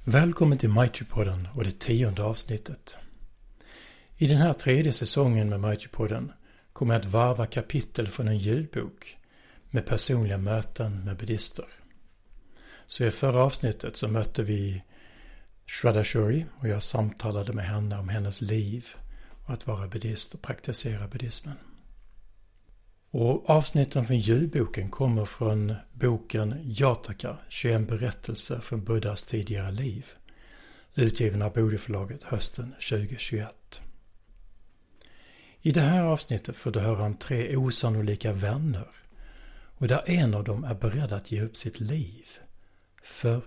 Välkommen till Maitri-podden och det 10:e avsnittet. I den här 3:e säsongen med Maitri-podden kommer jag att varva kapitel från en ljudbok med personliga möten med buddhister. Så i förra avsnittet så mötte vi Shraddha Shuri och jag samtalade med henne om hennes liv och att vara buddhist och praktisera buddhismen. Och avsnitten från ljudboken kommer från boken Jataka, 21 berättelser från Buddhas tidigare liv, utgiven av Bodiförlaget hösten 2021. I det här avsnittet får du höra om 3 osannolika vänner och där en av dem är beredd att ge upp sitt liv. För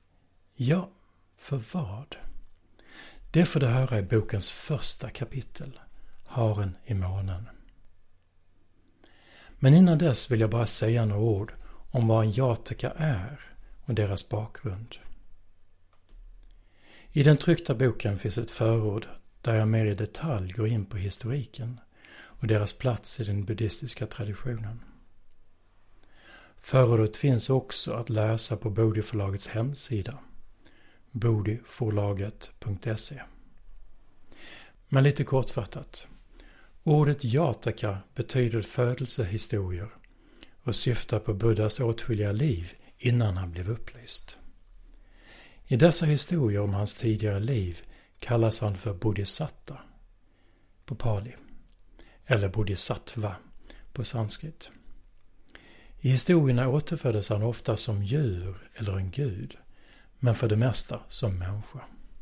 vad? Det får du höra i bokens första kapitel, Haren i månen. Men innan dess vill jag bara säga några ord om vad en jataka är och deras bakgrund. I den tryckta boken finns ett förord där jag mer i detalj går in på historiken och deras plats i den buddhistiska traditionen. Förordet finns också att läsa på Bodiförlagets hemsida, bodiförlaget.se. Men lite kortfattat. Ordet jataka betyder födelsehistorier och syftar på Buddhas åtskilliga liv innan han blev upplyst. I dessa historier om hans tidigare liv kallas han för bodhisatta på pali eller bodhisattva på sanskrit. I historierna återföddes han ofta som djur eller en gud, men för det mesta som människa.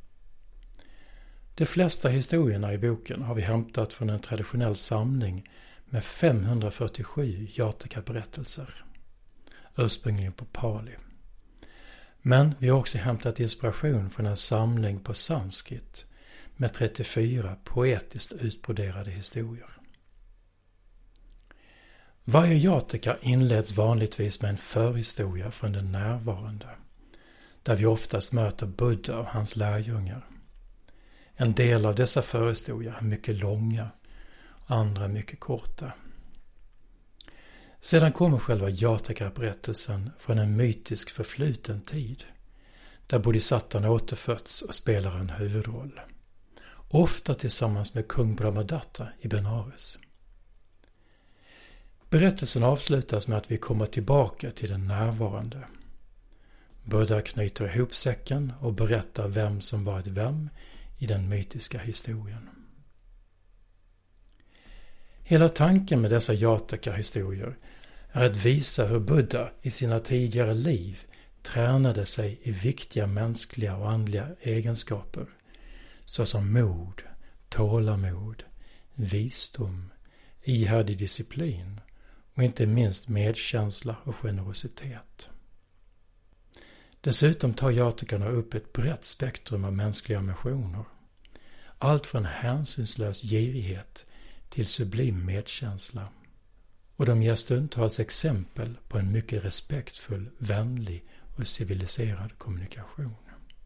De flesta historierna i boken har vi hämtat från en traditionell samling med 547 jataka-berättelser, ursprungligen på pali. Men vi har också hämtat inspiration från en samling på sanskrit med 34 poetiskt utbroderade historier. Varje jataka inleds vanligtvis med en förhistoria från den närvarande, där vi oftast möter Buddha och hans lärjungar. En del av dessa förhistorier är mycket långa, andra mycket korta. Sedan kommer själva jataka-berättelsen från en mytisk förfluten tid, där bodhisattan återfötts och spelar en huvudroll. Ofta tillsammans med kung Brahmadatta i Benares. Berättelsen avslutas med att vi kommer tillbaka till den närvarande. Buddha knyter ihop säcken och berättar vem som varit vem i den mytiska historien. Hela tanken med dessa jataka-historier är att visa hur Buddha i sina tidigare liv tränade sig i viktiga mänskliga och andliga egenskaper såsom mod, tålamod, visdom, ihärdig disciplin och inte minst medkänsla och generositet. Dessutom tar jatakarna upp ett brett spektrum av mänskliga emotioner. Allt från hänsynslös girighet till sublim medkänsla. Och de ger stundtals exempel på en mycket respektfull, vänlig och civiliserad kommunikation.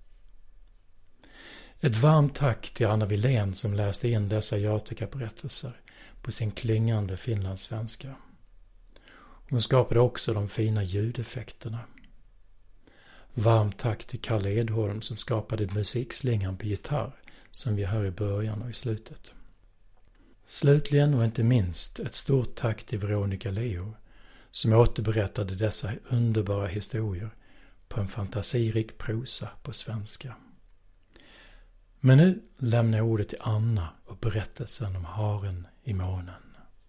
Ett varmt tack till Anna Wilén som läste in dessa jataka-berättelser på sin klingande finlandssvenska. Hon skapade också de fina ljudeffekterna. Varmt tack till Kalle Edholm som skapade musikslingan på gitarr som vi hör i början och i slutet. Slutligen och inte minst ett stort tack till Veronica Leo som återberättade dessa underbara historier på en fantasirik prosa på svenska. Men nu lämnar jag ordet till Anna och berättelsen om haren i månen.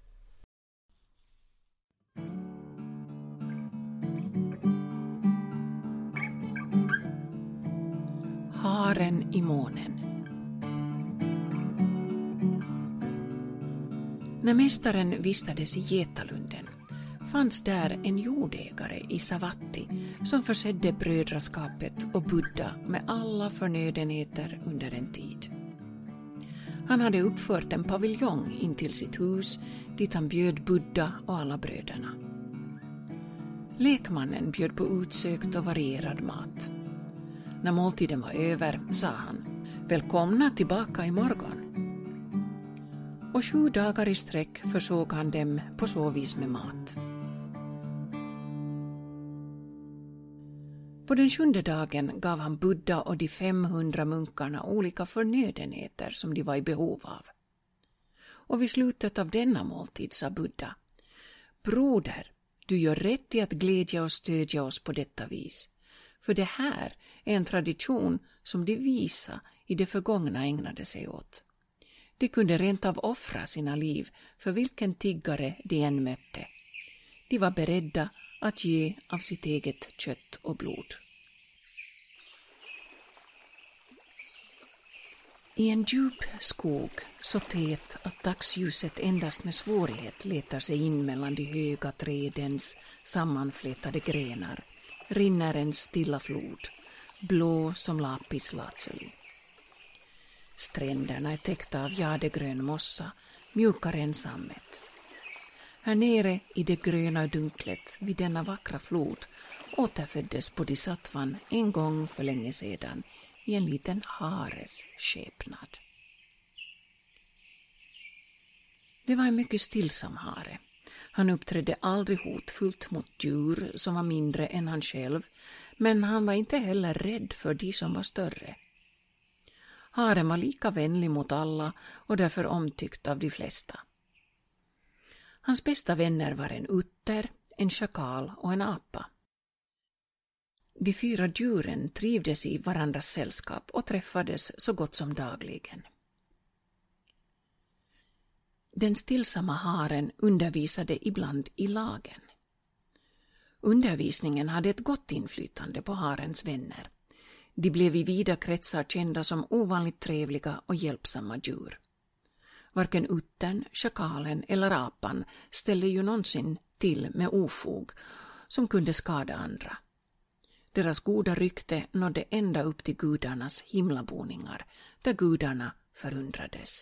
Haren i månen. När mästaren vistades i Getalunden fanns där en jordägare i Savatti som försedde brödraskapet och Buddha med alla förnödenheter under en tid. Han hade uppfört en paviljong in till sitt hus dit han bjöd Buddha och alla bröderna. Lekmannen bjöd på utsökt och varierad mat. När måltiden var över sa han: "Välkomna tillbaka imorgon." Och 7 dagar i sträck försåg han dem på så vis med mat. På den 7:e dagen gav han Buddha och de 500 munkarna olika förnödenheter som de var i behov av. Och vid slutet av denna måltid sa Buddha: Broder, du gör rätt i att glädja och stödja oss på detta vis. För det här är en tradition som de visa i det förgångna ägnade sig åt. De kunde rent av offra sina liv för vilken tiggare de än mötte. De var beredda att ge av sitt eget kött och blod. I en djup skog, så tät att dagsljuset endast med svårighet letar sig in mellan de höga trädens sammanflätade grenar, rinner en stilla flod, blå som lapis lazuli. Stränderna är täckta av jadegrön mossa, mjukare än sammet. Här nere i det gröna dunklet vid denna vackra flod återföddes Bodhisattvan en gång för länge sedan i en liten hares skepnad. Det var en mycket stillsam hare. Han uppträdde aldrig hotfullt mot djur som var mindre än han själv, men han var inte heller rädd för de som var större. Haren var lika vänlig mot alla och därför omtyckt av de flesta. Hans bästa vänner var en utter, en schakal och en apa. De 4 djuren trivdes i varandras sällskap och träffades så gott som dagligen. Den stillsamma haren undervisade ibland i lagen. Undervisningen hade ett gott inflytande på harens vänner. De blev i vida kretsar kända som ovanligt trevliga och hjälpsamma djur. Varken uttern, schakalen eller apan ställde ju någonsin till med ofog som kunde skada andra. Deras goda rykte nådde ända upp till gudarnas himlaboningar, där gudarna förundrades.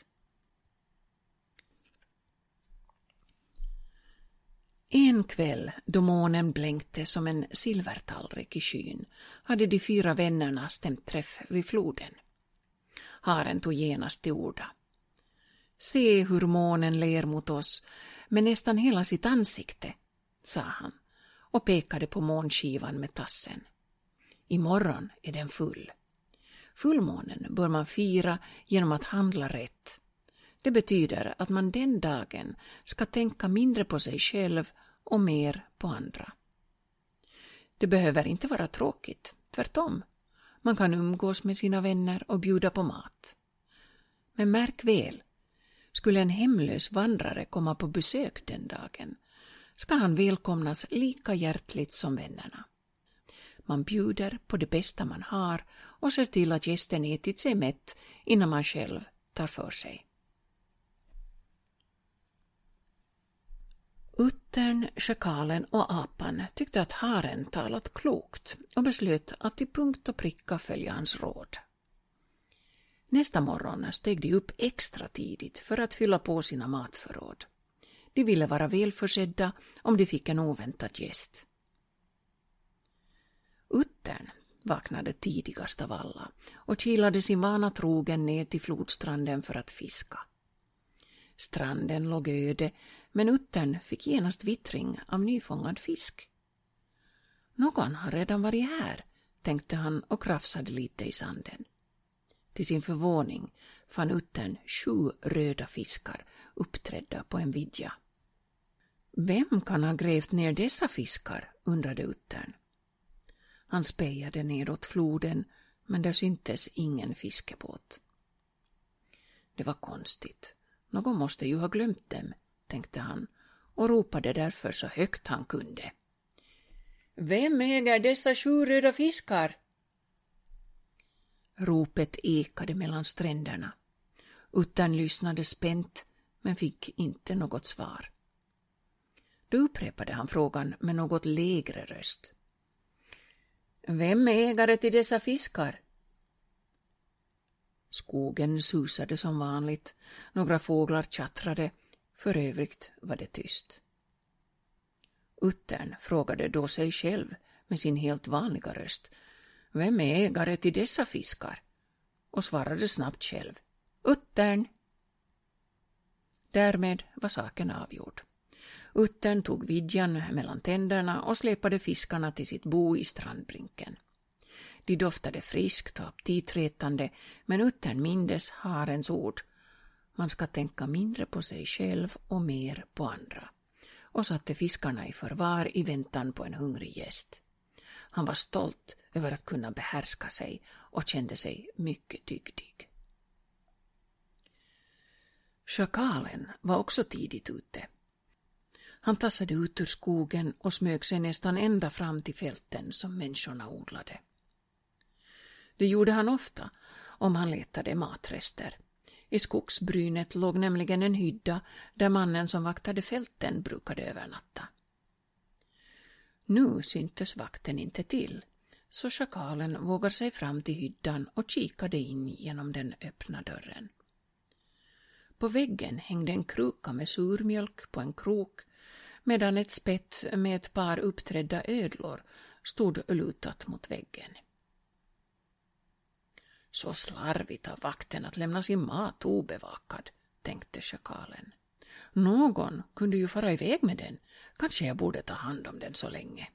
En kväll, då månen blänkte som en silvertallrik i skyn, hade de 4 vännerna stämt träff vid floden. Haren tog genast till orda. Se hur månen ler mot oss med nästan hela sitt ansikte, sa han och pekade på månskivan med tassen. Imorgon är den full. Fullmånen bör man fira genom att handla rätt. Det betyder att man den dagen ska tänka mindre på sig själv och mer på andra. Det behöver inte vara tråkigt, tvärtom. Man kan umgås med sina vänner och bjuda på mat. Men märk väl, skulle en hemlös vandrare komma på besök den dagen, ska han välkomnas lika hjärtligt som vännerna. Man bjuder på det bästa man har och ser till att gästen ätit sig mätt innan man själv tar för sig. Uttern, schakalen och apan tyckte att haren talat klokt och beslöt att till punkt och pricka följa hans råd. Nästa morgon steg de upp extra tidigt för att fylla på sina matförråd. De ville vara välförsedda om de fick en oväntad gäst. Uttern vaknade tidigast av alla och kilade sin vana trogen ner till flodstranden för att fiska. Stranden låg öde, men uttern fick genast vittring av nyfångad fisk. Någon har redan varit här, tänkte han och krafsade lite i sanden. Till sin förvåning fann uttern 7 röda fiskar uppträdda på en vidja. Vem kan ha grävt ner dessa fiskar, undrade uttern. Han spejade nedåt floden, men där syntes ingen fiskebåt. Det var konstigt. Någon måste ju ha glömt dem, tänkte han och ropade därför så högt han kunde. Vem äger dessa 7 röda fiskar? Ropet ekade mellan stränderna. Uttern lyssnade spänt men fick inte något svar. Då upprepade han frågan med något lägre röst. Vem är ägare till dessa fiskar? Skogen susade som vanligt. Några fåglar tjattrade. För övrigt var det tyst. Uttern frågade då sig själv med sin helt vanliga röst. Vem är ägare till dessa fiskar? Och svarade snabbt själv. Uttern! Därmed var saken avgjord. Uttern tog vidjan mellan tänderna och släpade fiskarna till sitt bo i strandbrinken. De doftade friskt och aptitretande, men uttern mindes harens ord. Man ska tänka mindre på sig själv och mer på andra. Och satte fiskarna i förvar i väntan på en hungrig gäst. Han var stolt över att kunna behärska sig och kände sig mycket dygdig. Schakalen var också tidigt ute. Han tassade ut ur skogen och smög sig nästan ända fram till fälten som människorna odlade. Det gjorde han ofta om han letade matrester. I skogsbrynet låg nämligen en hydda där mannen som vaktade fälten brukade övernatta. Nu syntes vakten inte till, så schakalen vågade sig fram till hyddan och kikade in genom den öppna dörren. På väggen hängde en kruka med surmjölk på en krok, medan ett spett med ett par uppträdda ödlor stod lutat mot väggen. Så slarvigt av vakten att lämna sin mat obevakad, tänkte schakalen. Någon kunde ju fara iväg med den. Kanske jag borde ta hand om den så länge.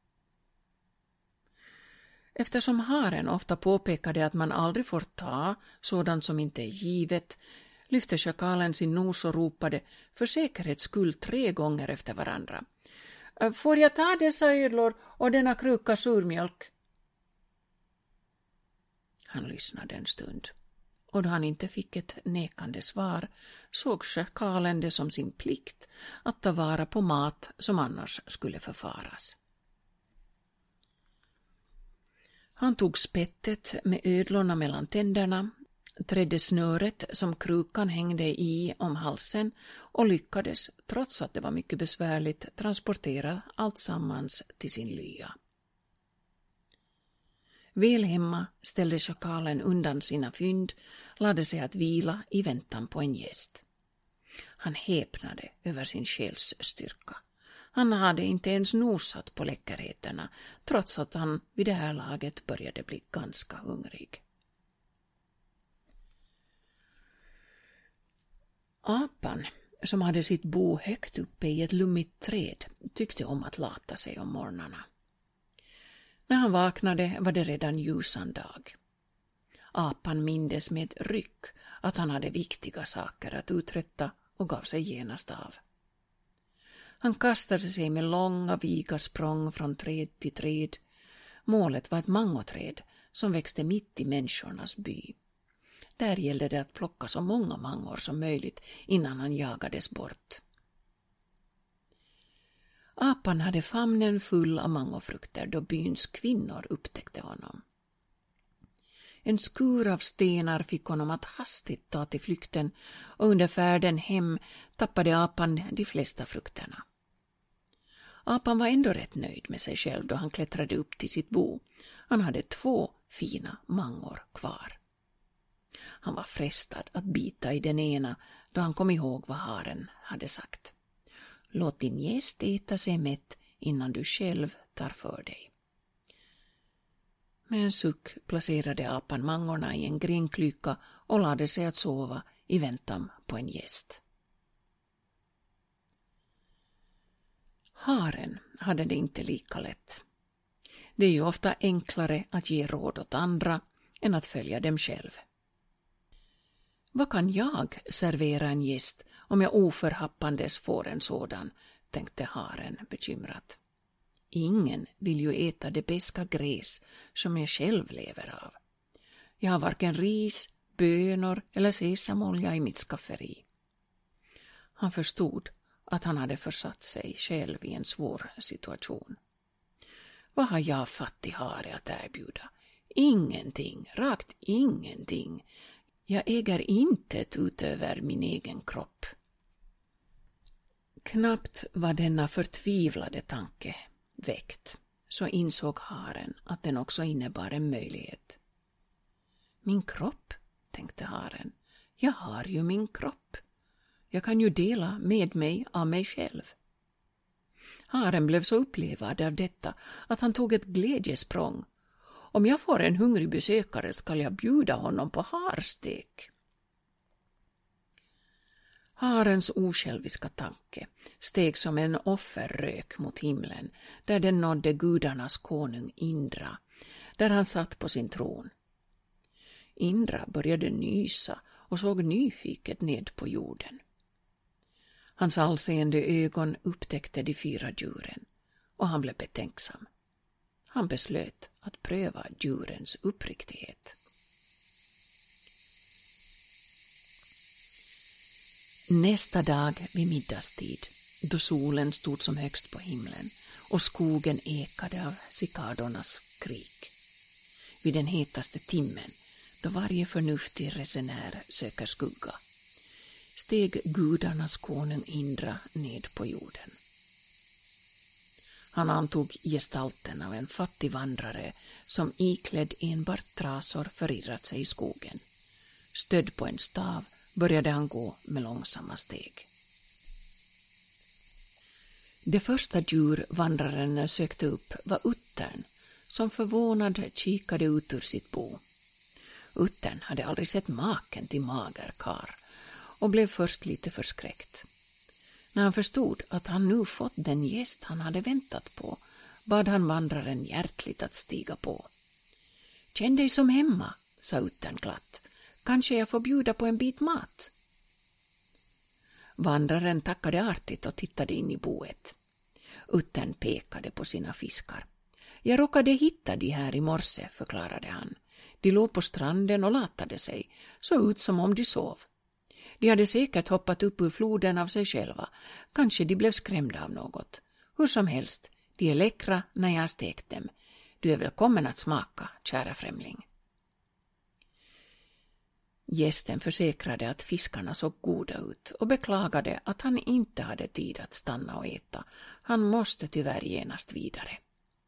Eftersom haren ofta påpekade att man aldrig får ta sådant som inte är givet, lyfte schakalen sin nos och ropade för säkerhets skull 3 gånger efter varandra. Får jag ta dessa ödlor och denna kruka surmjölk? Han lyssnade en stund, och då han inte fick ett nekande svar såg schakalen det som sin plikt att ta vara på mat som annars skulle förfaras. Han tog spettet med ödlorna mellan tänderna, trädde snöret som krukan hängde i om halsen och lyckades, trots att det var mycket besvärligt, transportera allt sammans till sin lya. Väl hemma ställde schakalen undan sina fynd, lade sig att vila i väntan på en gäst. Han häpnade över sin själs styrka. Han hade inte ens nosat på läckerheterna, trots att han vid det här laget började bli ganska hungrig. Apan, som hade sitt bo högt uppe i ett lummigt träd, tyckte om att lata sig om morgnarna. När han vaknade var det redan ljusan dag. Apan mindes med ryck att han hade viktiga saker att uträtta och gav sig genast av. Han kastade sig med långa viga språng från träd till träd. Målet var ett mangoträd som växte mitt i människornas by. Där gällde det att plocka så många mangor som möjligt innan han jagades bort. Apan hade famnen full av mangofrukter då byns kvinnor upptäckte honom. En skur av stenar fick honom att hastigt ta till flykten, och under färden hem tappade apan de flesta frukterna. Apan var ändå rätt nöjd med sig själv då han klättrade upp till sitt bo. Han hade 2 fina mangor kvar. Han var frestad att bita i den ena då han kom ihåg vad haren hade sagt. Låt din gäst äta sig mätt innan du själv tar för dig. Med en suck placerade apan mangorna i en grinklyka och lade sig att sova i väntan på en gäst. Haren hade det inte lika lätt. Det är ju ofta enklare att ge råd åt andra än att följa dem själv. Vad kan jag servera en gäst om jag oförhappandes får en sådan, tänkte haren bekymrat. Ingen vill ju äta det beska gräs som jag själv lever av. Jag har varken ris, bönor eller sesamolja i mitt skafferi. Han förstod att han hade försatt sig själv i en svår situation. Vad har jag fattig hare att erbjuda? Ingenting, rakt ingenting. Jag äger intet utöver min egen kropp. Knappt var denna förtvivlade tanke väckt, så insåg haren att den också innebar en möjlighet. Min kropp, tänkte haren. Jag har ju min kropp. Jag kan ju dela med mig av mig själv. Haren blev så upplevad av detta att han tog ett glädjesprång. Om jag får en hungrig besökare ska jag bjuda honom på harstek. Harens osjälviska tanke steg som en offerrök mot himlen, där den nådde gudarnas konung Indra, där han satt på sin tron. Indra började nysa och såg nyfiket ned på jorden. Hans allseende ögon upptäckte de 4 djuren och han blev betänksam. Han beslöt att pröva djurens uppriktighet. Nästa dag vid middagstid, då solen stod som högst på himlen och skogen ekade av cikadornas skrik. Vid den hetaste timmen, då varje förnuftig resenär söker skugga, steg gudarnas konung Indra ned på jorden. Han antog gestalten av en fattig vandrare som iklädd enbart trasor förirrat sig i skogen. Stödd på en stav började han gå med långsamma steg. Det första djur vandraren sökte upp var uttern, som förvånad kikade ut ur sitt bo. Uttern hade aldrig sett maken till mager kar och blev först lite förskräckt. När han förstod att han nu fått den gäst han hade väntat på, bad han vandraren hjärtligt att stiga på. Känn dig som hemma, sa uttern glatt. Kanske jag får bjuda på en bit mat. Vandraren tackade artigt och tittade in i boet. Uttern pekade på sina fiskar. Jag råkade hitta de här i morse, förklarade han. De låg på stranden och latade sig, så ut som om de sov. De hade säkert hoppat upp ur floden av sig själva. Kanske de blev skrämda av något. Hur som helst, de är läckra när jag har stekt dem. Du är välkommen att smaka, kära främling. Gästen försäkrade att fiskarna såg goda ut och beklagade att han inte hade tid att stanna och äta. Han måste tyvärr genast vidare.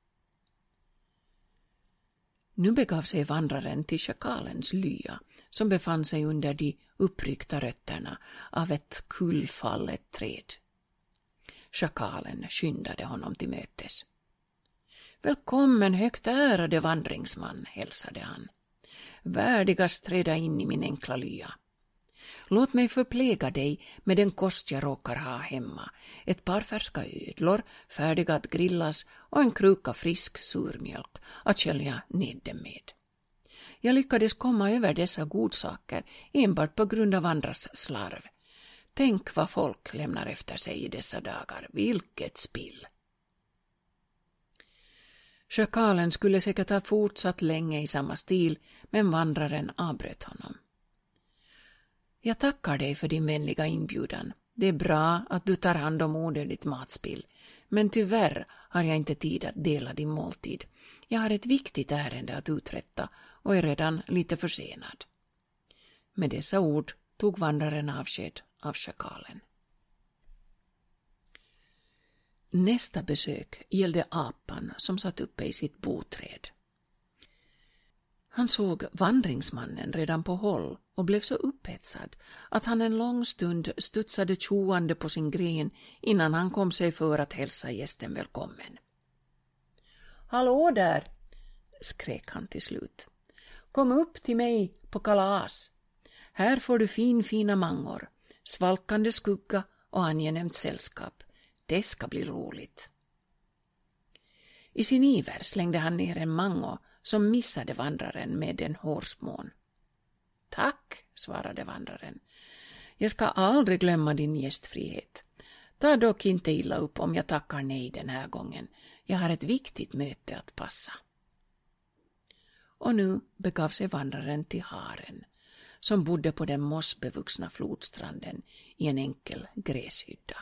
Nu begav sig vandraren till schakalens lya, som befann sig under de uppryckta rötterna av ett kullfallet träd. Schakalen skyndade honom till mötes. Välkommen högt ärade vandringsman, hälsade han. Värdigast träda in i min enkla lya. Låt mig förpläga dig med den kost jag råkar ha hemma, ett par färska ödlor, färdiga att grillas och en kruka frisk surmjölk att skölja ned dem med. Jag lyckades komma över dessa godsaker enbart på grund av andras slarv. Tänk vad folk lämnar efter sig i dessa dagar, vilket spill! Schakalen skulle säkert ha fortsatt länge i samma stil, men vandraren avbröt honom. Jag tackar dig för din vänliga inbjudan. Det är bra att du tar hand om onödigt matspill, men tyvärr har jag inte tid att dela din måltid. Jag har ett viktigt ärende att uträtta och är redan lite försenad. Med dessa ord tog vandraren avsked av schakalen. Nästa besök gällde apan som satt uppe i sitt boträd. Han såg vandringsmannen redan på håll och blev så upphetsad att han en lång stund studsade tjoande på sin gren innan han kom sig för att hälsa gästen välkommen. Hallå där, skrek han till slut. Kom upp till mig på kalas. Här får du fina mangor, svalkande skugga och angenämt sällskap. Det ska bli roligt. I sin iver slängde han ner en mango som missade vandraren med en hårsmån. Tack, svarade vandraren. Jag ska aldrig glömma din gästfrihet. Ta dock inte illa upp om jag tackar nej den här gången. Jag har ett viktigt möte att passa. Och nu begav sig vandraren till haren, som bodde på den mossbevuxna flodstranden i en enkel gräshydda.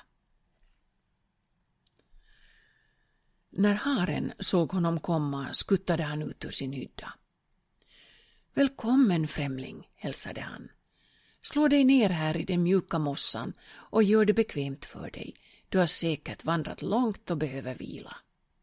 När haren såg honom komma skuttade han ut ur sin hydda. Välkommen främling, hälsade han. Slå dig ner här i den mjuka mossan och gör det bekvämt för dig. Du har säkert vandrat långt och behöver vila.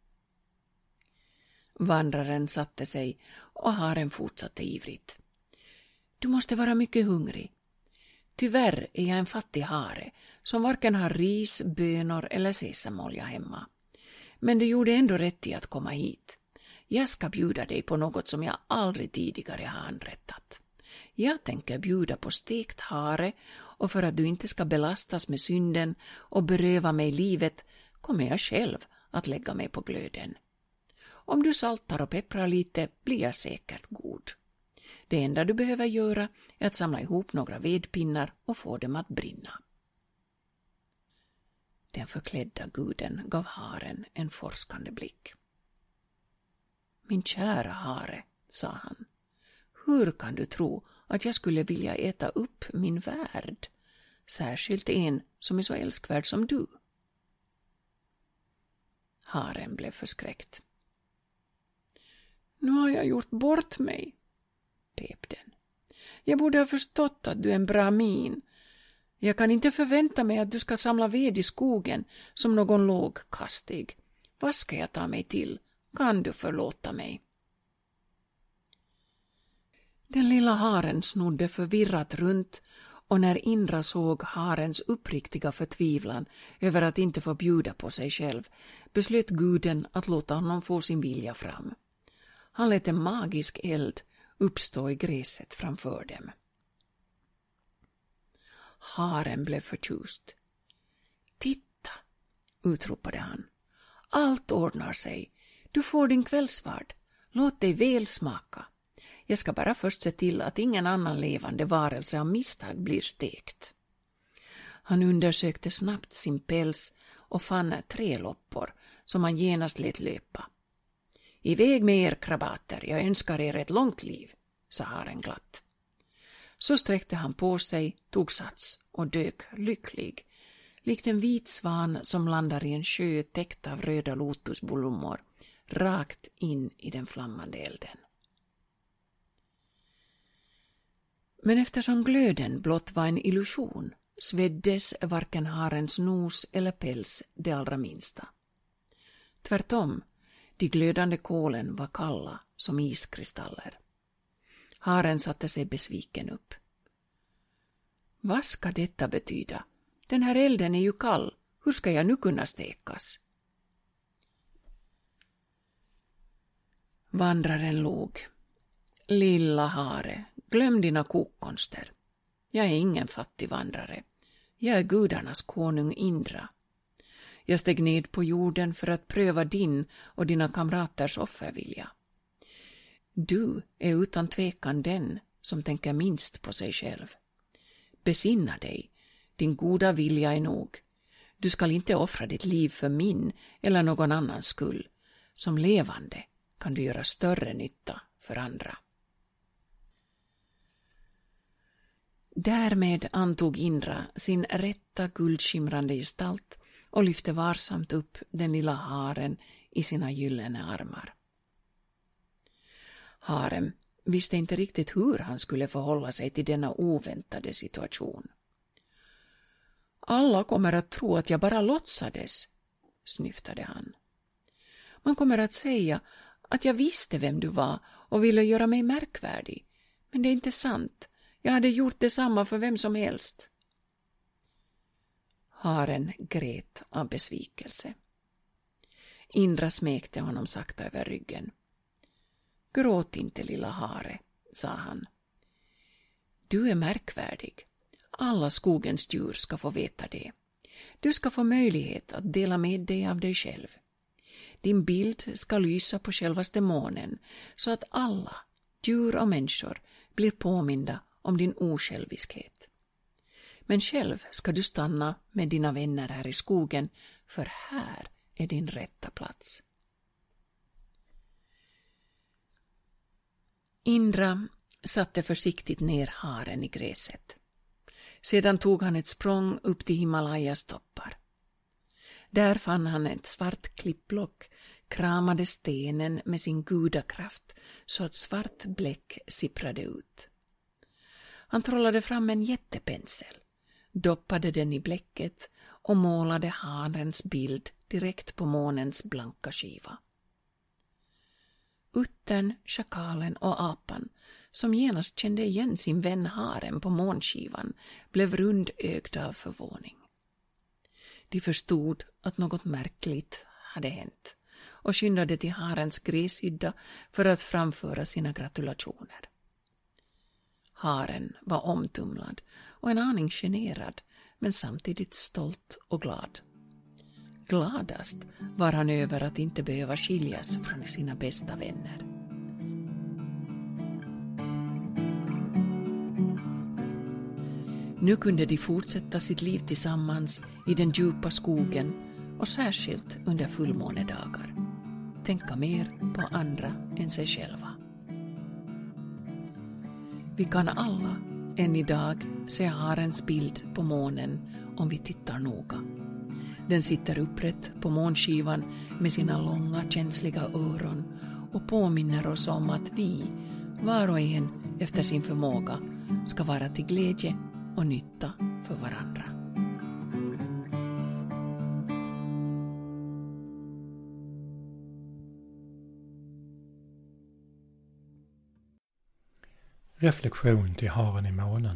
Vandraren satte sig och haren fortsatte ivrigt. Du måste vara mycket hungrig. Tyvärr är jag en fattig hare som varken har ris, bönor eller sesamolja hemma. Men du gjorde ändå rätt i att komma hit. Jag ska bjuda dig på något som jag aldrig tidigare har anrättat. Jag tänker bjuda på stekt hare, och för att du inte ska belastas med synden och beröva mig livet kommer jag själv att lägga mig på glöden. Om du saltar och pepprar lite blir jag säkert god. Det enda du behöver göra är att samla ihop några vedpinnar och få dem att brinna. Den förklädda guden gav haren en forskande blick. Min kära hare, sa han, hur kan du tro att jag skulle vilja äta upp min värld, särskilt en som är så älskvärd som du? Haren blev förskräckt. Nu har jag gjort bort mig, pep den. Jag borde ha förstått att du är en brahmin. Jag kan inte förvänta mig att du ska samla ved i skogen som någon lågkastig. Vad ska jag ta mig till? Kan du förlåta mig? Den lilla haren snodde förvirrat runt, och när Indra såg harens uppriktiga förtvivlan över att inte få bjuda på sig själv beslöt guden att låta honom få sin vilja fram. Han lät en magisk eld uppstå i gräset framför dem. Haren blev förtjust. Titta, utropade han. Allt ordnar sig. Du får din kvällsvard. Låt dig väl smaka. Jag ska bara först se till att ingen annan levande varelse av misstag blir stekt. Han undersökte snabbt sin päls och fann 3 loppor som han genast lät löpa. Iväg med er, krabater, jag önskar er ett långt liv, sa haren glatt. Så sträckte han på sig, tog sats och dök lycklig, likt en vit svan som landar i en sjö täckt av röda lotusblommor, rakt in i den flammande elden. Men eftersom glöden blott var en illusion sveddes varken harens nos eller päls det allra minsta. Tvärtom, de glödande kolen var kalla som iskristaller. Haren satte sig besviken upp. Vad ska detta betyda? Den här elden är ju kall. Hur ska jag nu kunna stekas? Vandraren låg. Lilla hare, glöm dina kokkonster. Jag är ingen fattig vandrare. Jag är gudarnas konung Indra. Jag steg ned på jorden för att pröva din och dina kamraters offervilja. Du är utan tvekan den som tänker minst på sig själv. Besinna dig, din goda vilja är nog. Du skall inte offra ditt liv för min eller någon annans skull. Som levande kan du göra större nytta för andra. Därmed antog Indra sin rätta guldskimrande gestalt och lyfte varsamt upp den lilla haren i sina gyllene armar. Haren visste inte riktigt hur han skulle förhålla sig till denna oväntade situation. Alla kommer att tro att jag bara låtsades, snyftade han. Man kommer att säga att jag visste vem du var och ville göra mig märkvärdig, men det är inte sant. Jag hade gjort detsamma för vem som helst. Haren grät av besvikelse. Indra smekte honom sakta över ryggen. Gråt inte, lilla hare, sa han. Du är märkvärdig. Alla skogens djur ska få veta det. Du ska få möjlighet att dela med dig av dig själv. Din bild ska lysa på självaste månen så att alla, djur och människor, blir påminda om din osjälviskhet. Men själv ska du stanna med dina vänner här i skogen, för här är din rätta plats. Indra satte försiktigt ner haren i gräset. Sedan tog han ett språng upp till Himalayas toppar. Där fann han ett svart klippblock, kramade stenen med sin gudakraft så att svart bläck sipprade ut. Han trollade fram en jättepensel, doppade den i bläcket och målade harens bild direkt på månens blanka skiva. Uttern, schakalen och apan, som genast kände igen sin vän haren på månskivan, blev rundögda av förvåning. De förstod att något märkligt hade hänt och skyndade till harens gräshydda för att framföra sina gratulationer. Haren var omtumlad och en aning generad, men samtidigt stolt och glad. gladast var han över att inte behöva skiljas från sina bästa vänner. Nu kunde de fortsätta sitt liv tillsammans i den djupa skogen och särskilt under fullmånedagar. Tänka mer på andra än sig själva. Vi kan alla än idag se harens bild på månen om vi tittar noga. Den sitter upprätt på månskivan med sina långa känsliga öron och påminner oss om att vi, var och en efter sin förmåga, ska vara till glädje och nytta för varandra. Reflektion till haren i månen.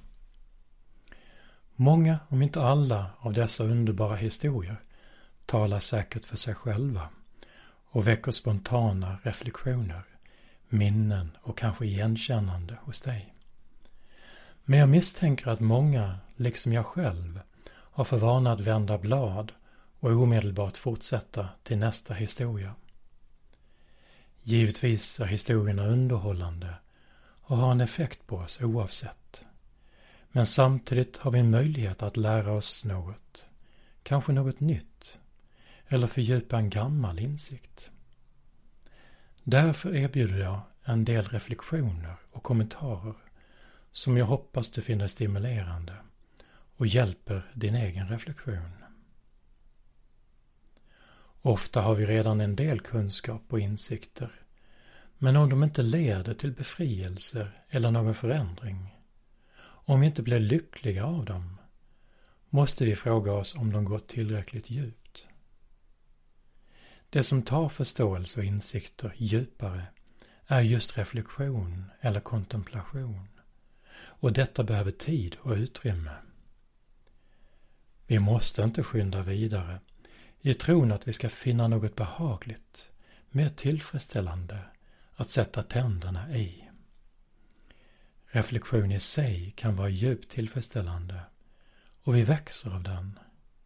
Många, om inte alla, av dessa underbara historier talar säkert för sig själva och väcker spontana reflektioner, minnen och kanske igenkännande hos dig. Men jag misstänker att många, liksom jag själv, har för vana att vända blad och omedelbart fortsätta till nästa historia. Givetvis är historierna underhållande och har en effekt på oss oavsett. Men samtidigt har vi en möjlighet att lära oss något, kanske något nytt, eller fördjupa en gammal insikt. Därför erbjuder jag en del reflektioner och kommentarer som jag hoppas du finner stimulerande och hjälper din egen reflektion. Ofta har vi redan en del kunskap och insikter, men om de inte leder till befrielser eller någon förändring, om vi inte blir lyckliga av dem, måste vi fråga oss om de gått tillräckligt djupt. Det som tar förståelse och insikter djupare är just reflektion eller kontemplation, och detta behöver tid och utrymme. Vi måste inte skynda vidare i tron att vi ska finna något behagligt, mer tillfredsställande att sätta tänderna i. Reflektion i sig kan vara djupt tillfredsställande och vi växer av den.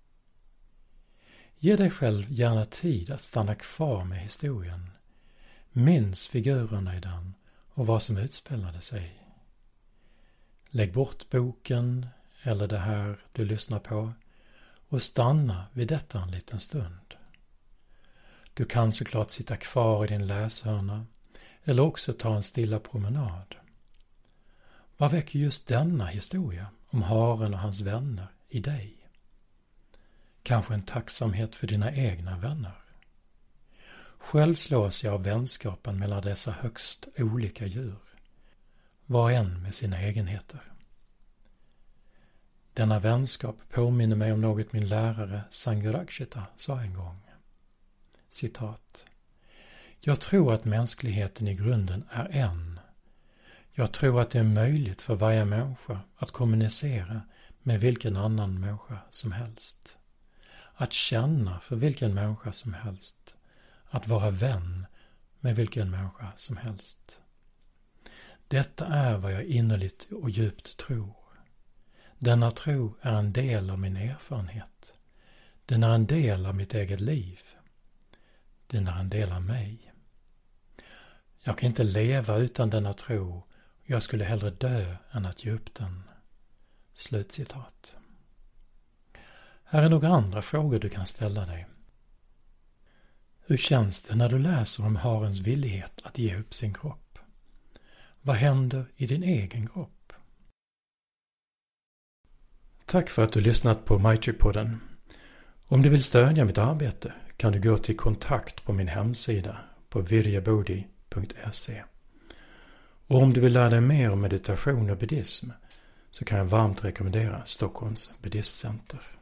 Ge dig själv gärna tid att stanna kvar med historien. Minns figurerna i den och vad som utspelade sig. Lägg bort boken eller det här du lyssnar på och stanna vid detta en liten stund. Du kan såklart sitta kvar i din läshörna eller också ta en stilla promenad. Vad väcker just denna historia om haren och hans vänner i dig? Kanske en tacksamhet för dina egna vänner. Själv slås jag av vänskapen mellan dessa högst olika djur, var en med sina egenheter. Denna vänskap påminner mig om något min lärare Sangharakshita sa en gång. Citat. Jag tror att mänskligheten i grunden är en. Jag tror att det är möjligt för varje människa att kommunicera med vilken annan människa som helst. Att känna för vilken människa som helst. Att vara vän med vilken människa som helst. Detta är vad jag innerligt och djupt tror. Denna tro är en del av min erfarenhet. Den är en del av mitt eget liv. Den är en del av mig. Jag kan inte leva utan denna tro. Jag skulle hellre dö än att ge upp den. Slutcitat. Här är några andra frågor du kan ställa dig. Hur känns det när du läser om harens villighet att ge upp sin kropp? Vad händer i din egen kropp? Tack för att du lyssnat på Maitripodden. Om du vill stödja mitt arbete kan du gå till kontakt på min hemsida på viryabodhi.se. Och om du vill lära dig mer om meditation och buddhism så kan jag varmt rekommendera Stockholms buddhistcenter.